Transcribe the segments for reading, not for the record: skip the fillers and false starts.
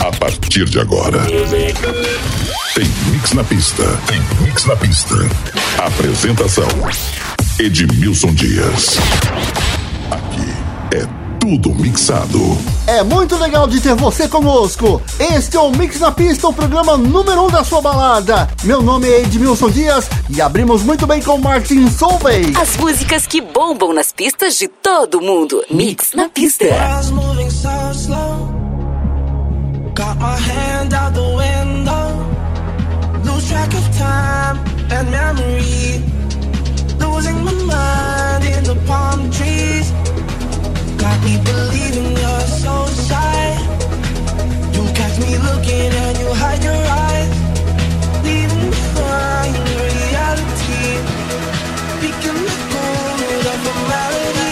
A partir de agora, tem Mix na Pista. Tem Mix na Pista. Apresentação: Edmilson Dias. Aqui é tudo mixado. É muito legal de ter você conosco. Este é o Mix na Pista, o programa número 1 da sua balada. Meu nome é Edmilson Dias e abrimos muito bem com Martin Solveig. As músicas que bombam nas pistas de todo mundo. Mix na Pista. Got my hand out the window, lose track of time and memory, losing my mind in the palm trees. Got me believing you're so shy. You catch me looking and you hide your eyes, leaving behind reality, picking the gold of a melody.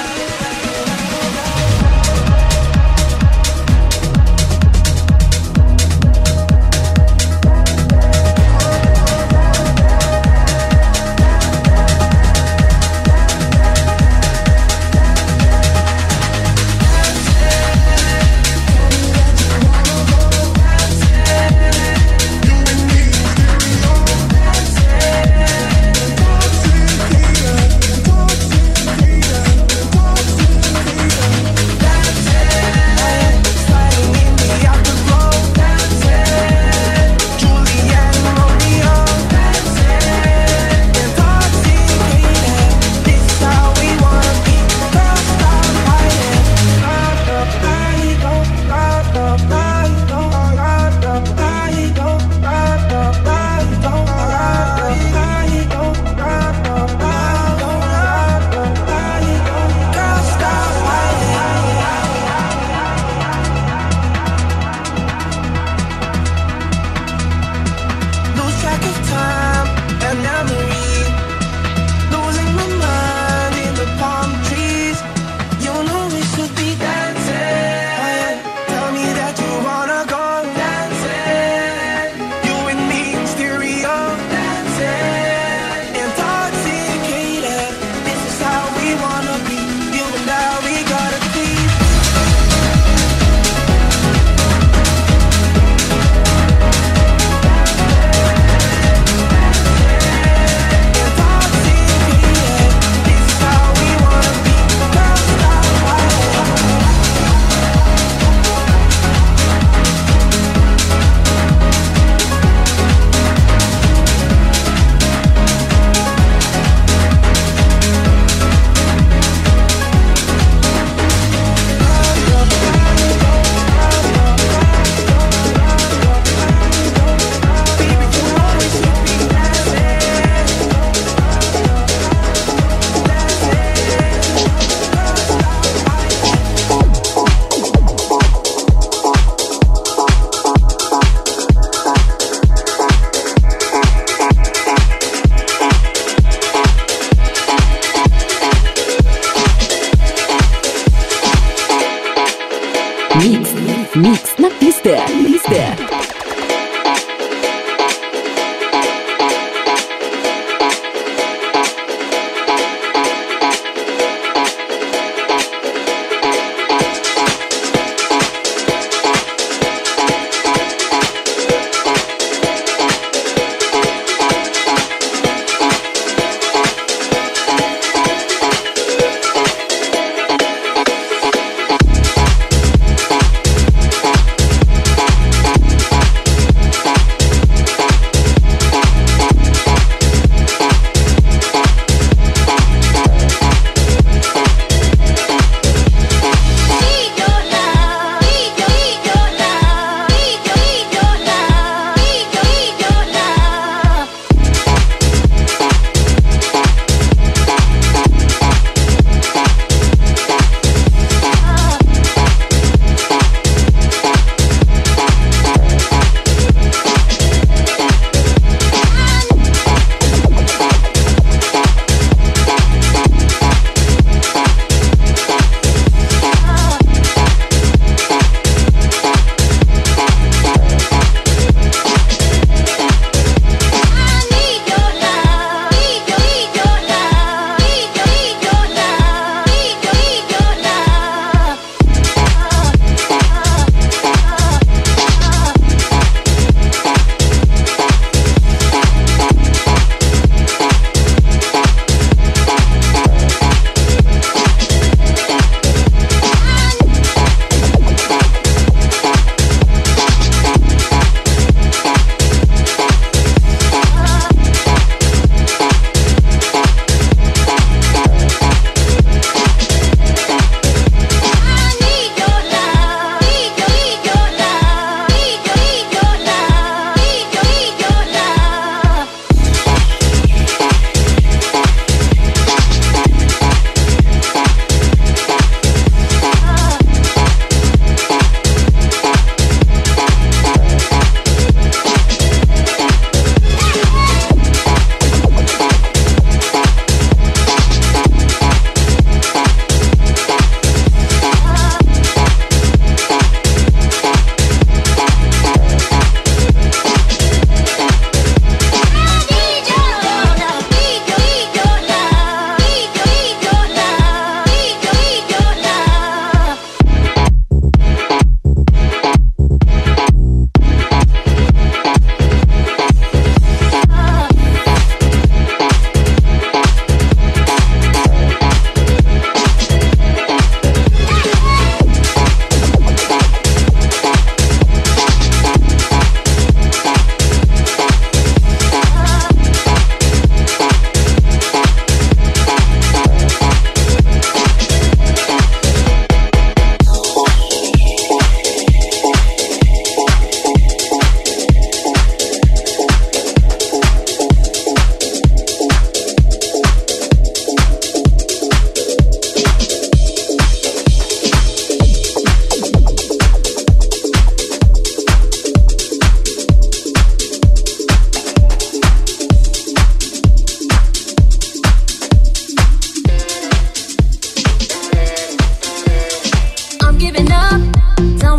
Mix na Pista.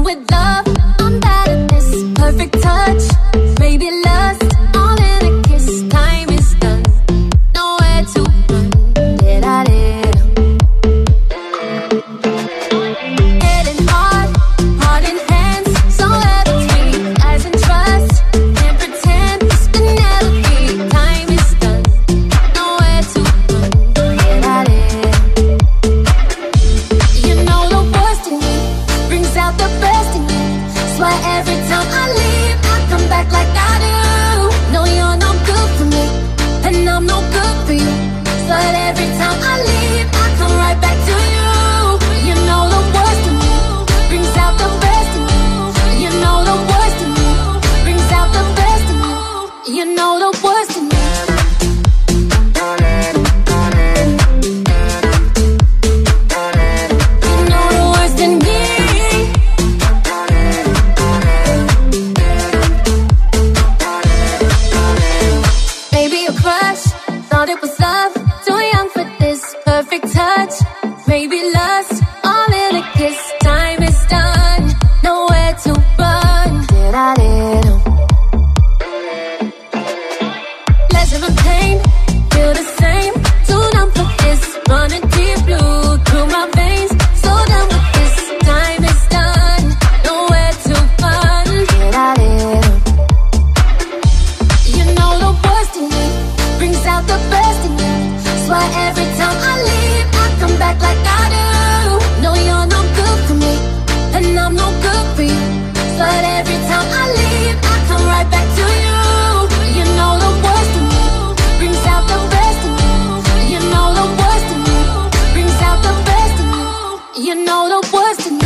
with love, I'm bad at this. Perfect touch, maybe lust, all in a kiss. Time is done, nowhere to run. Did I did? Head and heart in hands, somewhere between lies and trust. Can't pretend this could never be. Time is done, nowhere to run. Did I did? You know the worst in me brings out the best in me. Swear every time I leave, I come back like I do. No, you're no good for me, and I'm no good for you. Swear every time I leave, I come right back to you. You know the worst in me brings out the best in me. You know the worst in me brings out the best in me. You know the worst in me. You know the worst in me. Maybe a crush, thought it was love. Too young for this perfect touch. Maybe lust, all in a kiss. Time is done, nowhere to run. Did I did? Pleasure and pain, feel the same. Too numb for this, running deep blue through my veins. So done with this, time is done, nowhere to run. Did I did? You know the worst in me brings out the best in me. Swear every time I leave, I come back like I do. No, you're no good for me, and I'm no good for you. Swear every time I leave, I come right back to you. You know the worst in me brings out the best in me. You know the worst in me brings out the best in me. You know the worst in me.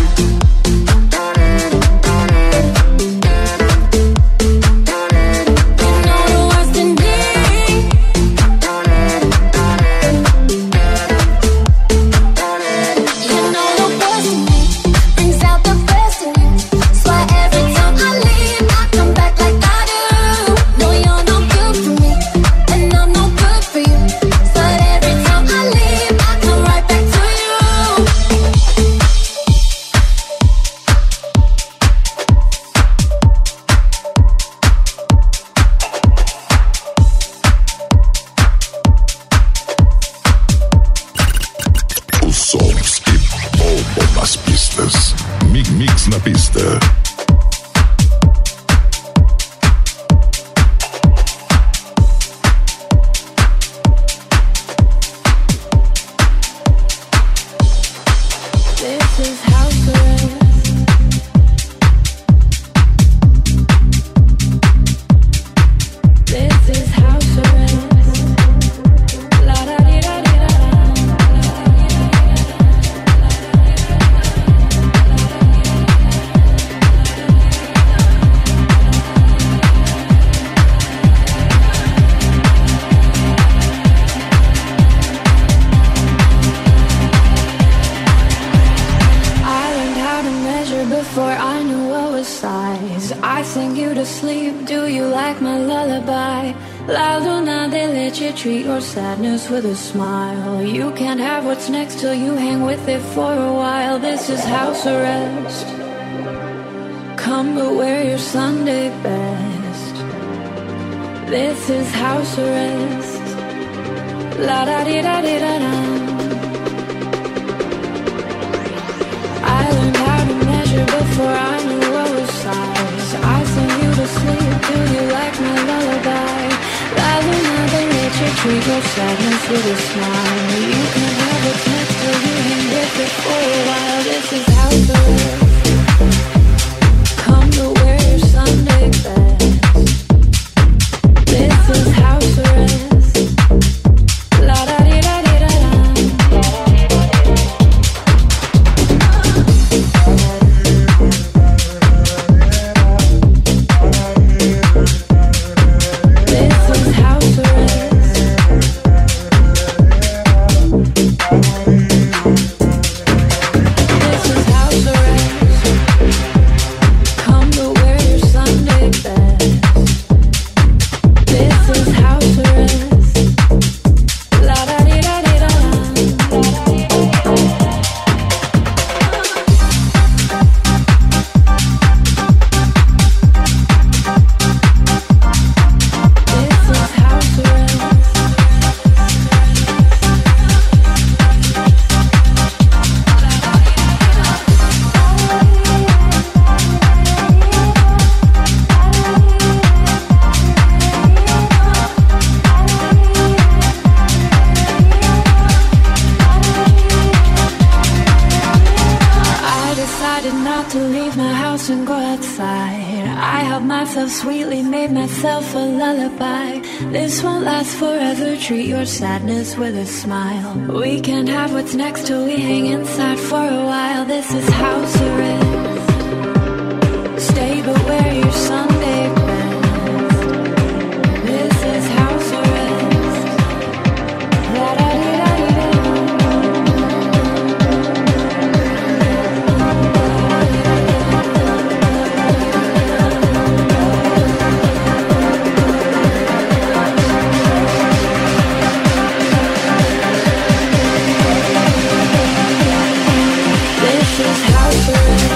You know the worst in me. You know the worst in me brings out the best in me. Swear every time I leave, I come back like I do. No, you're no good for me, and I'm no good for you. Swear every time I leave, I come right back to you. Os sons que bombam nas pistas. Mix na pista. This is house arrest. This is house arrest. La da di da di da da. I learned how to measure before I knew what was size. I sing you to sleep, do you like my lullaby? La luna de leche, treat your sadness with a smile. You can't have what's next till you hang with it for a while. This is house arrest. Come but wear your Sunday best. This is house arrest. La da di da di da da. I learned how to measure before I knew what was size. I sing you to sleep, do you like my lullaby? La luna de leche, treat your sadness with a smile. You can have what's next till you hang with it for a while. This is house arrest. Come to wear your Sunday best. This is house arrest. La da di da di da da. This is house arrest. This is leave my house and go outside. I helped myself sweetly, made myself a lullaby. This won't last forever, treat your sadness with a smile. We can't have what's next till we hang inside for a while. This is house arrest. Stay but wear your Sunday best. This is house arrest. La-da-dee-da-dee-da. This is house arrest.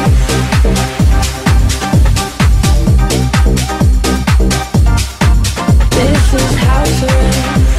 This is house arrest.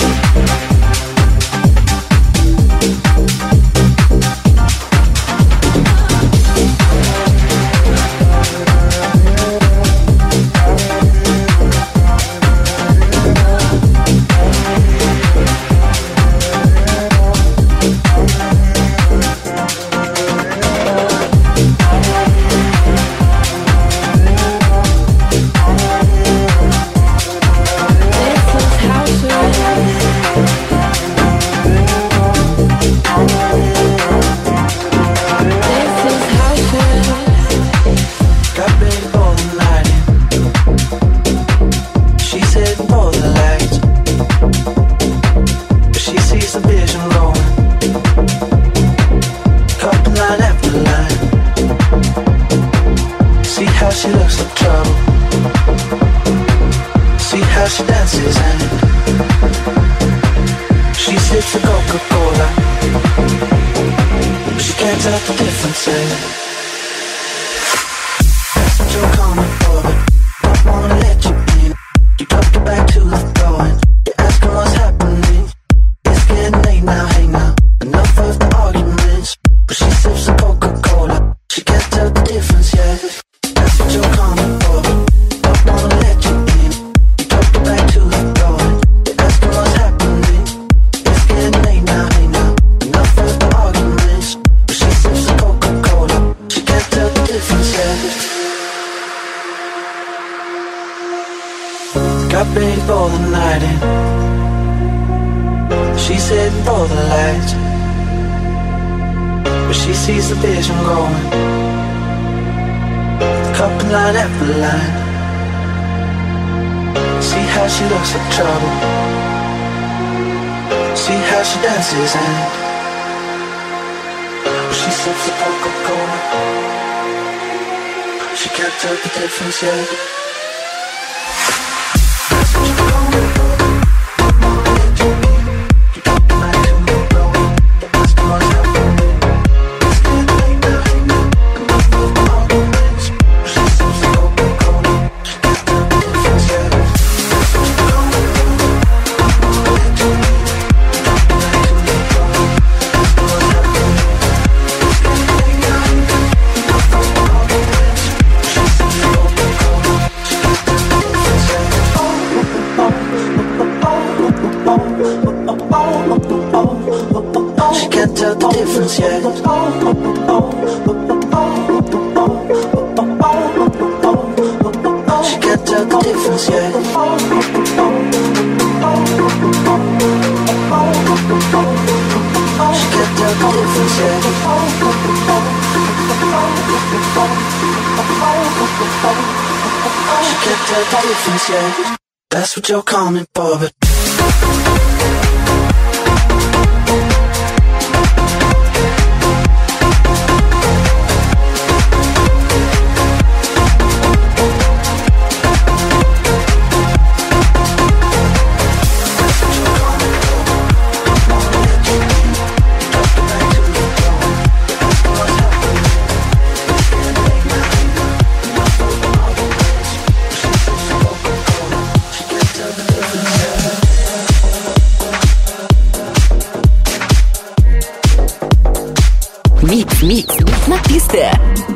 Got ready for the night in. She's heading for the light, but she sees the vision going. Cup and line after line. See how she looks like trouble. See how she dances and she sips the Coca-Cola. She can't tell the difference yet. That's what you're coming for, but Mix na pista.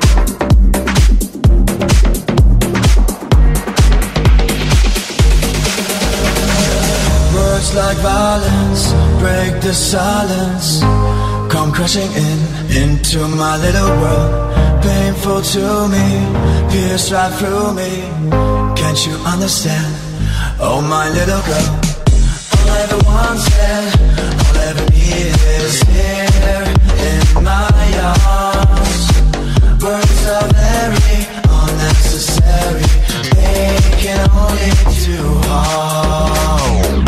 Words like violence break the silence, come crashing into my little world. painful to me, pierce right through me. Can't you understand? Oh my little girl, all I ever wanted, all I ever needed is here in my arms. Words are very unnecessary, they can only do harm.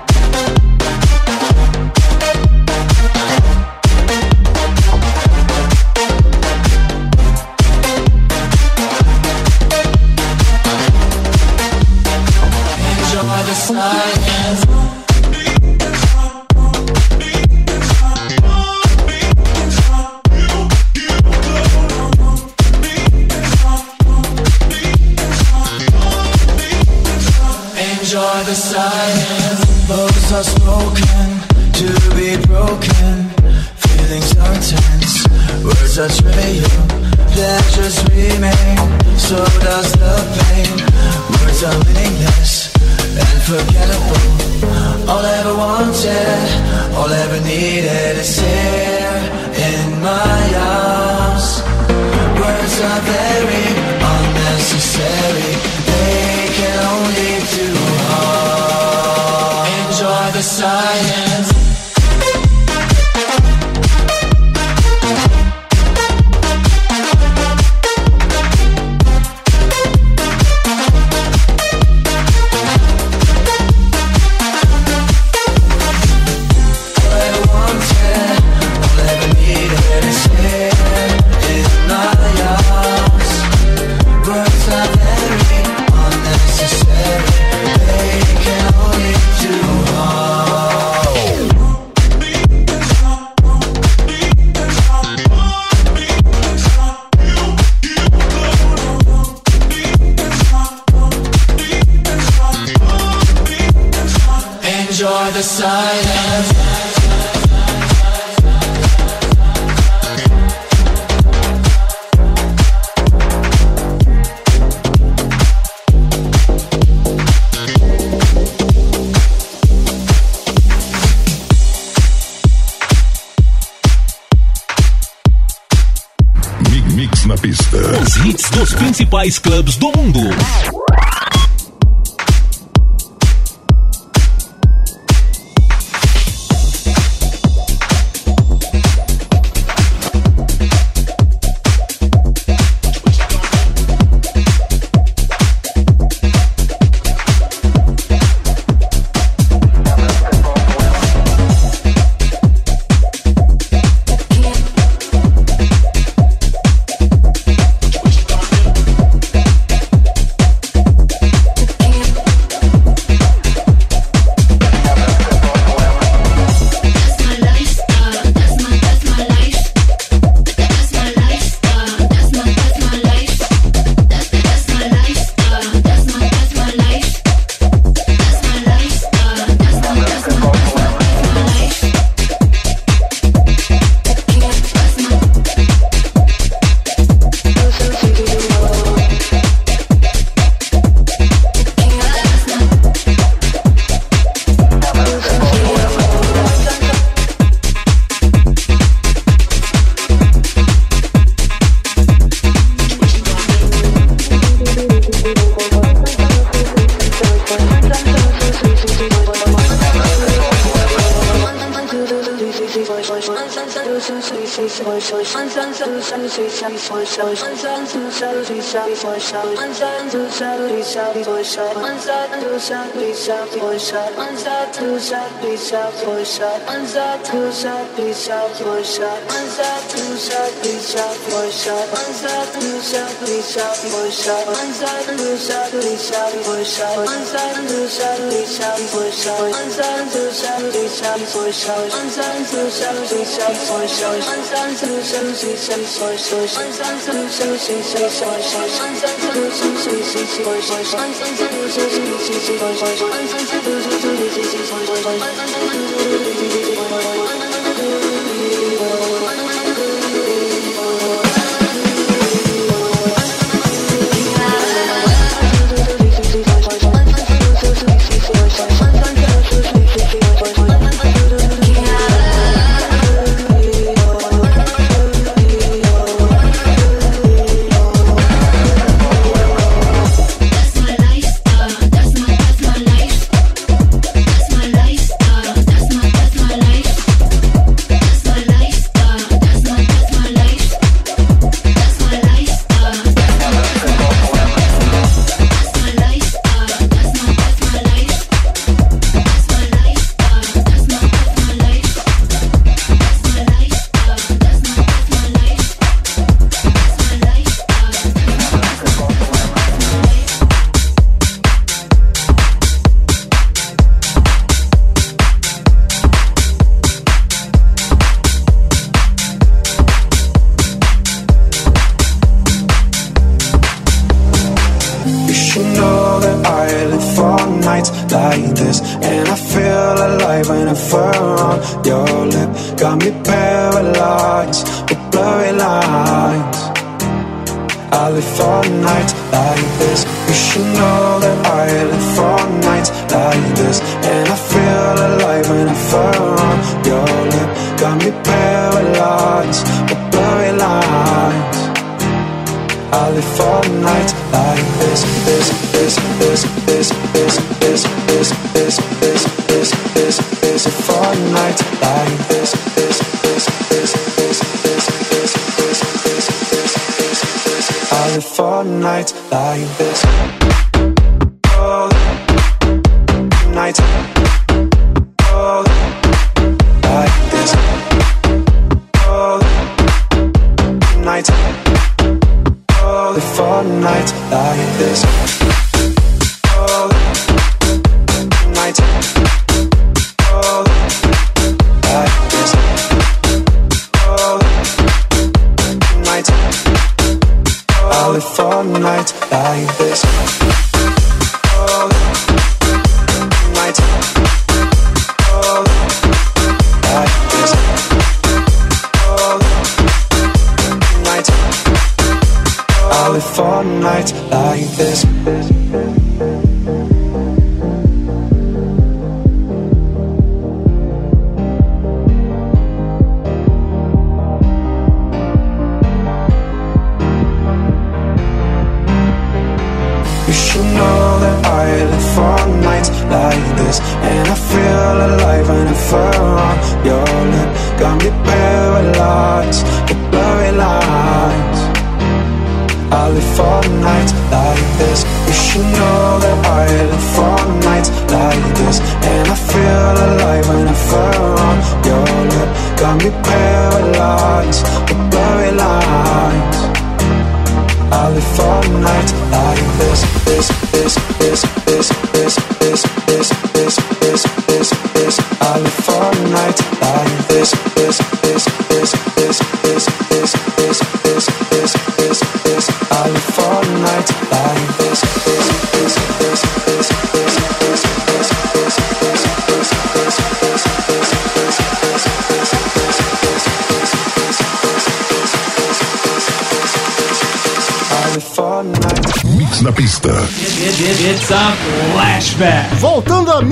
Enjoy the silence. Enjoy the silence. Bones are spoken to be broken. Feelings are intense. Words are trivial. Pleasures remain. So does the pain. Words are meaningless and forgettable. All I ever wanted, all I ever needed is here in my arms. Words are very unnecessary. They can only do harm. Enjoy the silence. Enjoy the silence. Mix na pista. Os hits dos principais clubes do mundo. that I live for nights like this, and I feel alive whenever on your lip. Got me paralyzed with blurry lines. I live for nights like this. You should know that I live for nights like this, and I feel alive whenever on your lip. Got me paralyzed with blurry lines. I live for nights like this, for nights like this, I live for nights like this. Oh, nights. Oh, like this. Oh, nights. Oh, live for nights like this. Oh, nights. Oh, like this. Oh, nights. I live for nights like this. Oh, nights. Oh, like this. Oh, nights. I live for nights like this. Know that I live for nights like this, and I feel alive whenever on your lip. Got me paralyzed with blurry lines. I live for nights like this. You should know that I live for nights like this, and I feel alive whenever on your lip. Got me paralyzed with blurry lines. I live for nights like this. I live for nights like this. I live for nights like this. Mix na pista. It's a flashback. Voltando a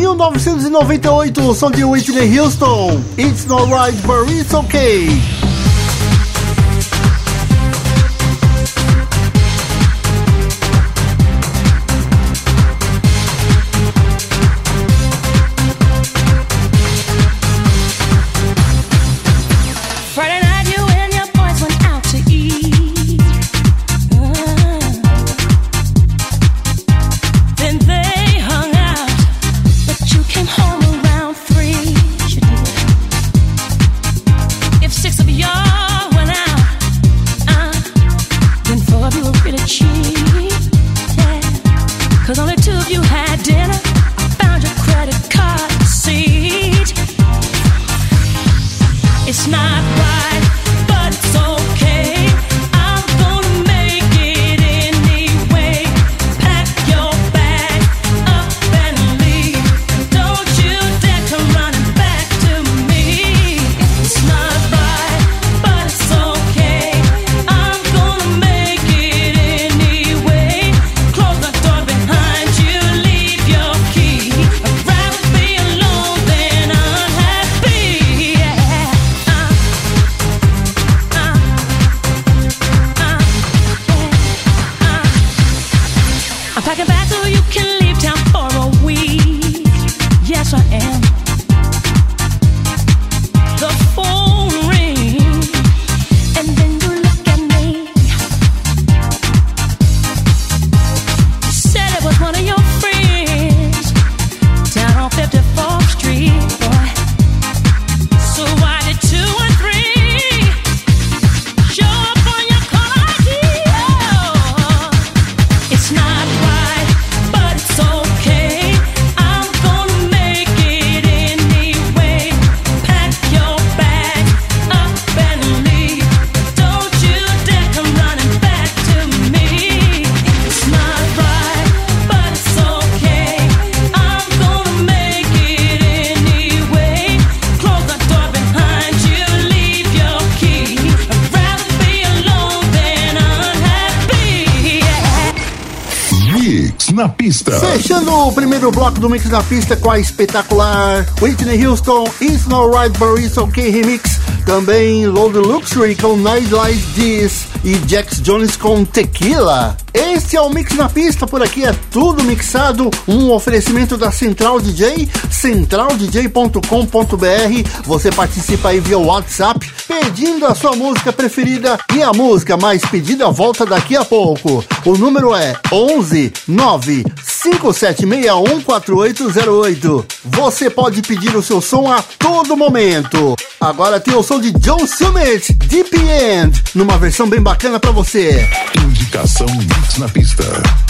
1998, o som de Whitney Houston. It's not right, but it's okay. It's not right, but it's okay. I'm gonna make it Mix na pista. Fechando o primeiro bloco do Mix na Pista com a espetacular Whitney Houston, It's Not Right But It's Okay Remix. Também Load Luxury com Night Like This e Jax Jones com Tequila. Este é o Mix na Pista, por aqui é tudo mixado, um oferecimento da Central DJ, centraldj.com.br. Você participa aí via WhatsApp, pedindo a sua música preferida e a música mais pedida volta daqui a pouco. O número é 11 9 5761 4808. Você pode pedir o seu som a todo momento. Agora tem o som de John Summit, Deep End, numa versão bem bacana pra você. Indicação Mix na pista.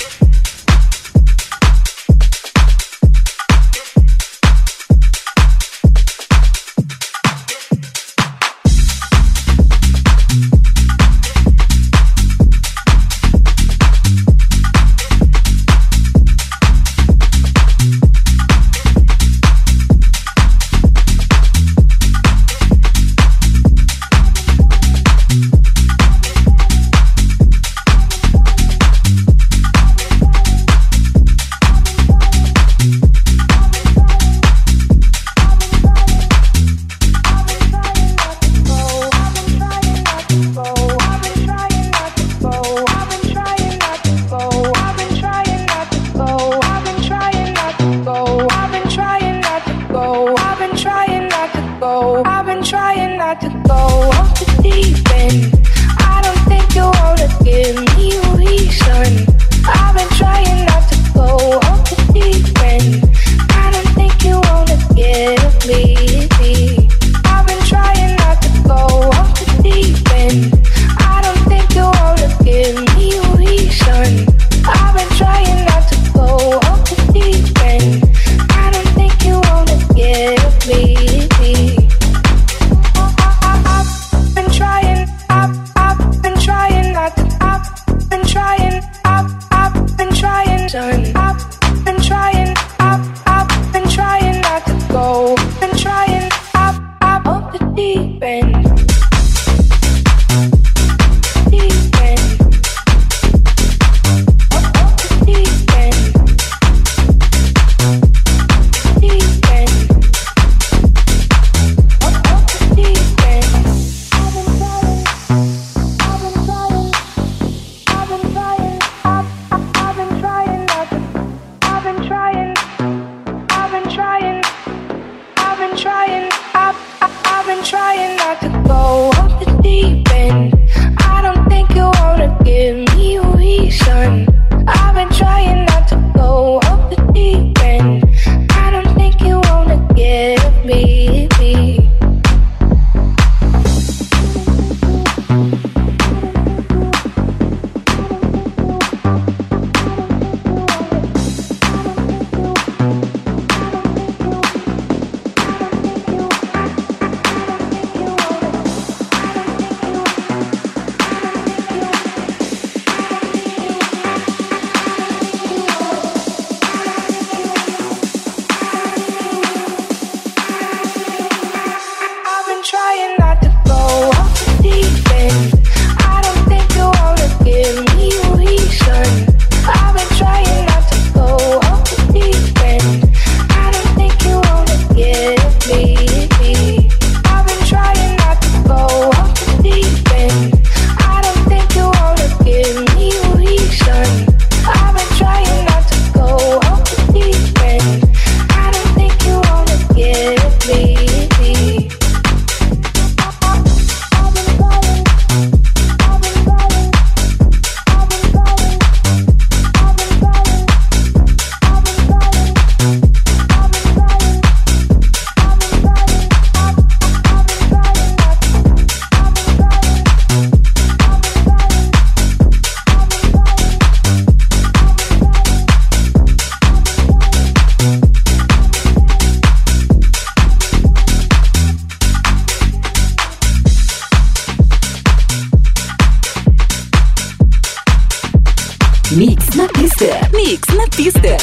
Mix na pista. Mix na pista.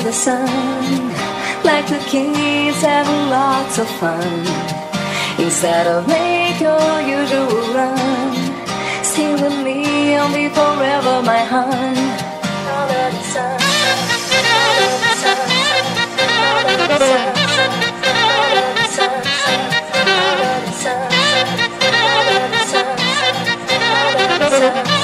the sun, like the kids having lots of fun. Instead of make your usual run, stay with me and be forever my hun. Under the sun, under the sun, under the sun, under the sun, under the sun, under the sun, under the sun, under the sun.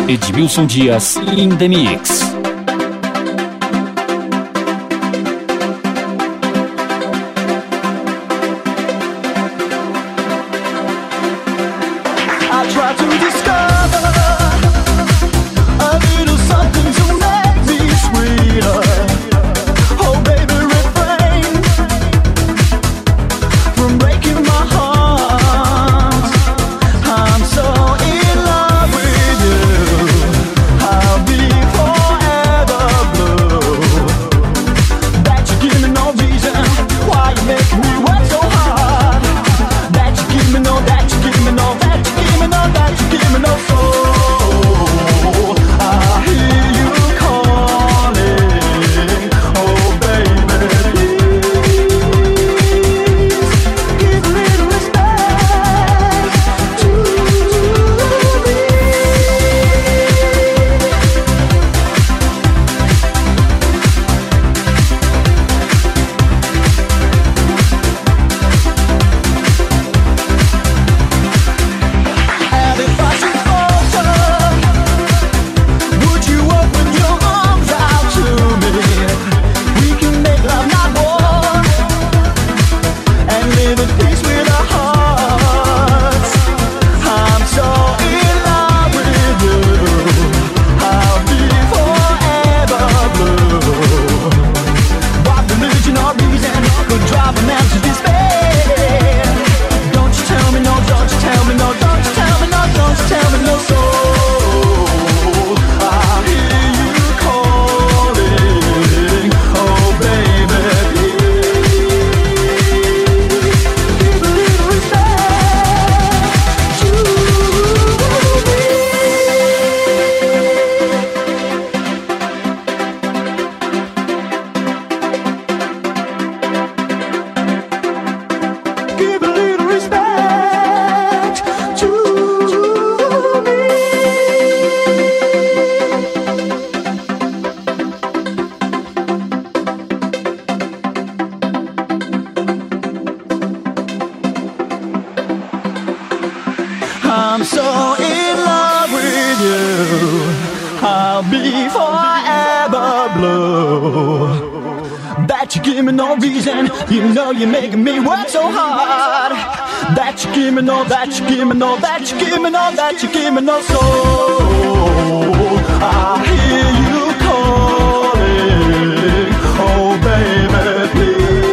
Edmilson Dias in the mix. I'm so in love with you, I'll be forever blue. That you give me no reason, you know you're making me work so hard. That you give me no, that you give me no, that you give me no, that you give me no soul. I hear you calling, oh baby, please.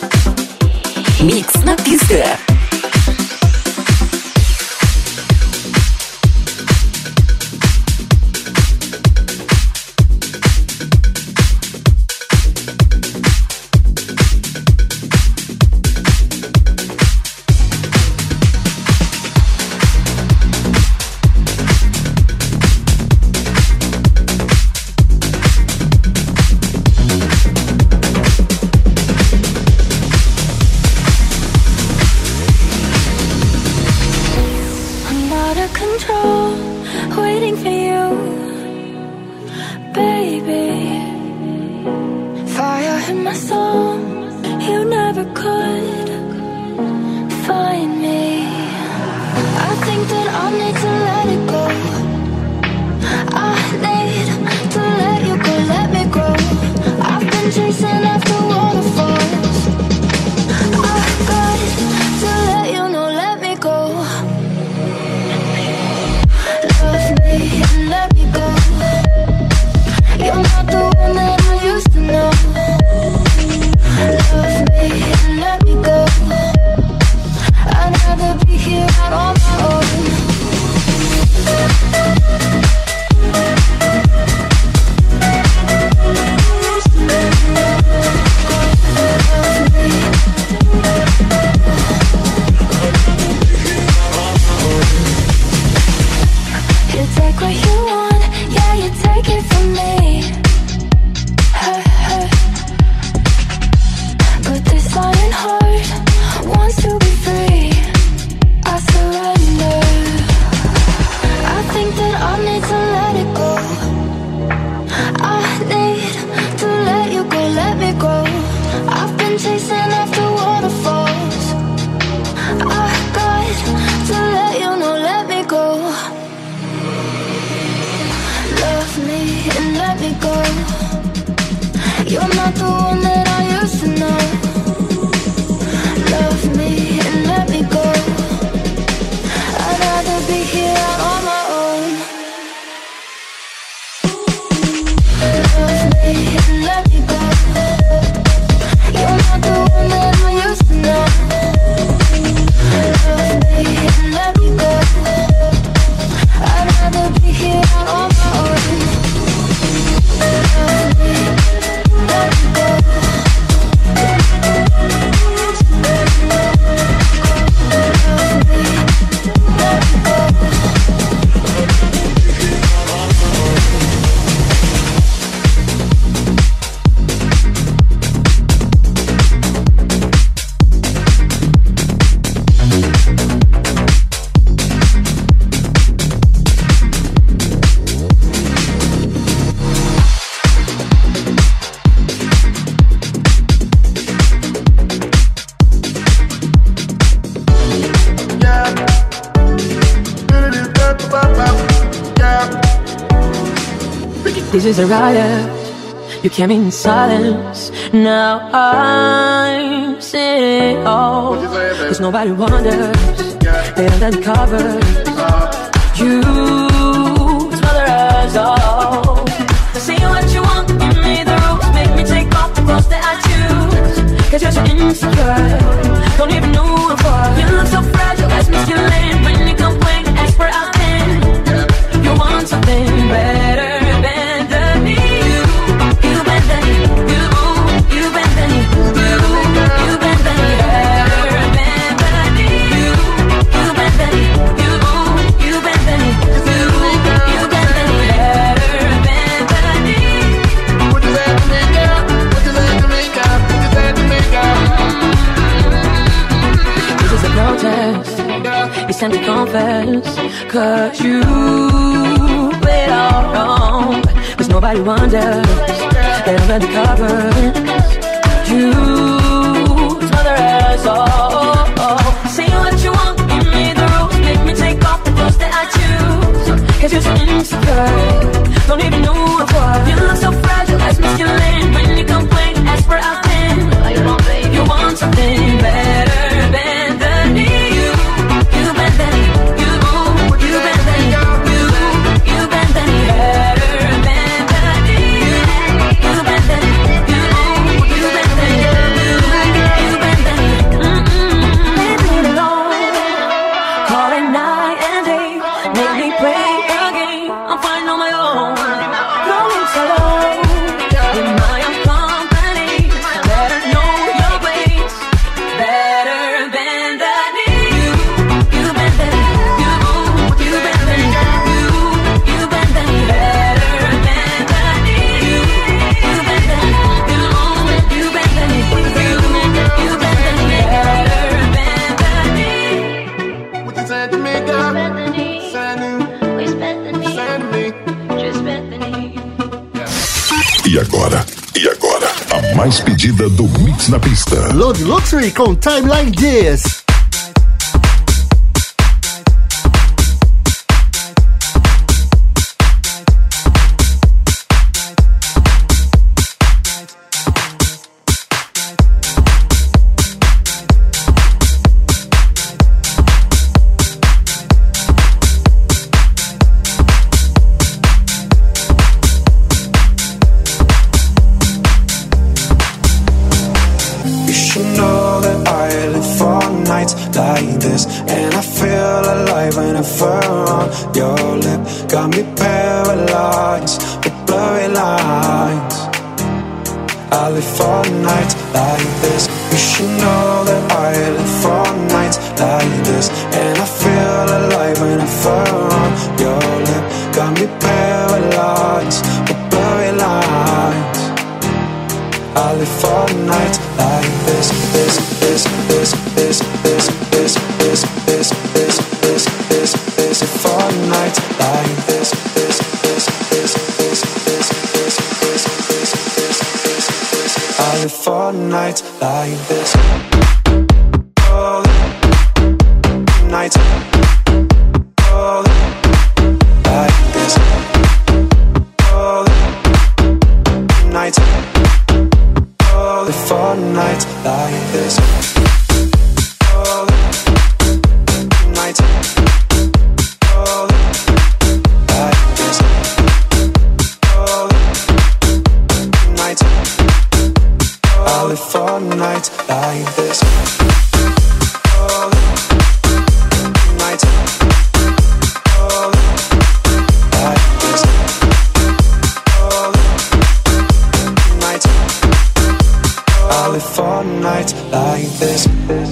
Mix na pista. soul, you never could find me. I think that I need to let it go. I need to let you go, let me go. I've been chasing after waterfalls. I got to let you know, let me go. Love me and let me go. You're not the one that I used to know. Love me and let me go. I'd rather be here out on my own. You take what you want, yeah, you take it from me. But this iron heart wants to be free. I surrender. I think that I need to let it go. I need to let you go, let me go. I've been chasing after waterfalls. I got to let you know, let me go. Love me and let me go. You're not the one that I used to know. Love me and let me go. I'd rather be here out on my own. Love me and let me go. You're not the one that I used to know. Love me and let me go. I'd rather be here out on my own. Love me, let me go. This is a riot, you came in silence. Now I'm saying, oh, cause nobody wonders, they under the covers. You smother us all. Say what you want, give me the rules, make me take off the clothes that I choose. Cause you're so insecure, don't even know what for. You look so fragile, that's masculine. When you complain, ask for outfit. You want something better. It's time to confess, cause you played all wrong. Cause nobody wonders, they don't let the covers. You smother us all. Say what you want, give me the rules, make me take off the clothes that I choose. Cause you're so insecure, don't even know what for. You look so fragile, that's masculine. When you complain, ask for outfit. You want something better than me. You mais pedida do Mix na Pista. Load Luxury com Time Like This. Like this, and I feel alive when I fur on your lip. Got me paralyzed with blurry lines. I live for nights like this. You should know that I live for nights like this, and I feel alive when I fur on your lip. Got me paralyzed with blurry lines. I live for nights like this, this, this, this, this, this, this, this, this, this, this, this, this, for nights like this, this, this, this, this, this, this, this, this, this, this, this. I live for nights like this. Oh, nights. Oh, like this. Oh, nights. For nights like this. Oh, nights. Oh, like this. Oh, nights. I live for nights like this. Oh, nights. Oh, like this. Oh, nights. I live for nights like this.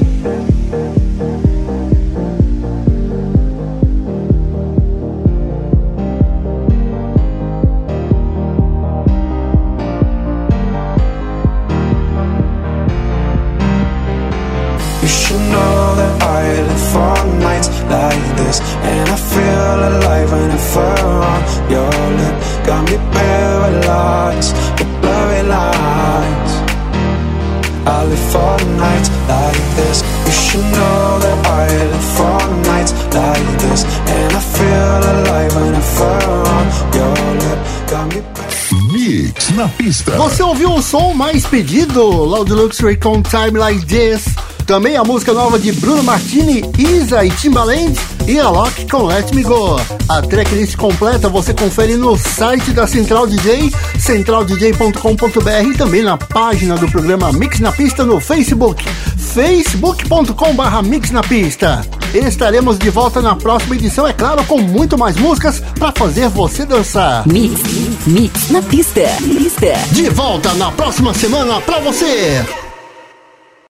You should know that I live for nights like this, and I feel alive when I fur on your lip. Got me paralyzed with blurry lines. I live for nights like this. You should know that I live for nights like this, and I feel alive when I fur on your lip. Got me Mix na Pista. Você ouviu o som mais pedido, Loud Luxury com Time Like This. Também a música nova de Bruno Martini, Isa e Timbaland e Alok com Let Me Go. A tracklist completa você confere no site da Central DJ, centraldj.com.br, e também na página do programa Mix na Pista no Facebook, facebook.com/Mix na Pista. Estaremos de volta na próxima edição, é claro, com muito mais músicas para fazer você dançar. Mix na Pista. De volta na próxima semana para você.